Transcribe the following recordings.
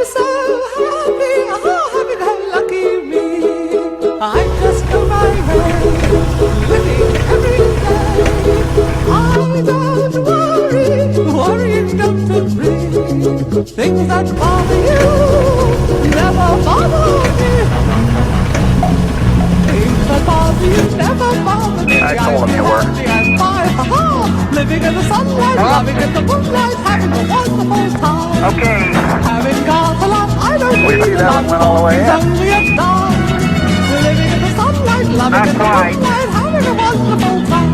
so happy, oh happy go lucky me. I just go my way, living every day. I don't worry, don't agree. Things that bother you never bother me. Things that bother you never bother me. I told him you were. I'm fine, ha-ha. Living in the sunlight, loving in the moonlight, having a wonderful time. Okay. Having got a lot, I don't We need a that lot. went all the way It's up. only a dime. Living in the sunlight, loving Not in the quite. moonlight, having a wonderful time.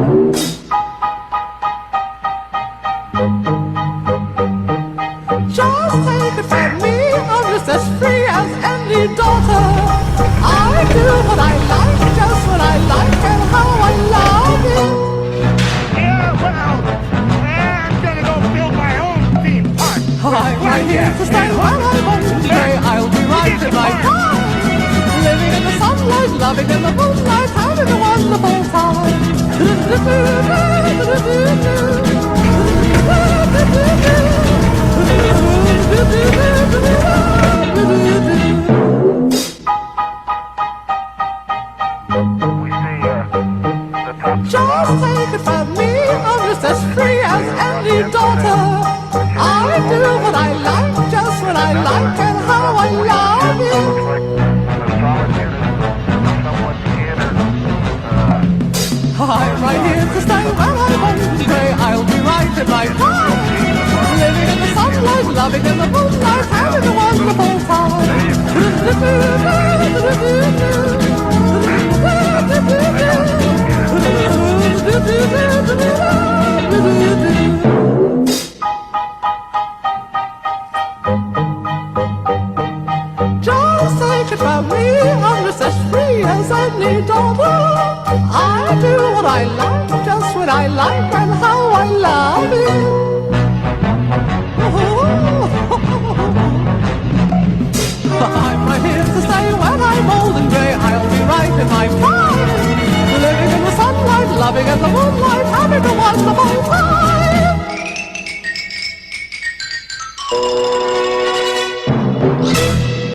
Just take it from me, I'm just as free as any daughter. I do what I like, just what I like, and how I love it. Yeah, well, I'm gonna go build my own theme park. I'm right here to stay while I won't stay. I'll be right in my time. Living in the sunlight, loving in the moonlight, having a wonderful time. Just take it from me, I'm just as free as any daughter. I do what I like, just what I like, and how I love it. I'm right here to stay where I won't stay. I'll be right in my time. Living in the sunlight, loving in the moonlight, having a wonderful time. Just take it from me, I'm just as free as any daughter. I do what I like, just what I like, and how I love it. I'm right here to stay when I'm old and grey. I'll be right in my prime. Living in the sunlight, loving in the moonlight, having a wonderful time.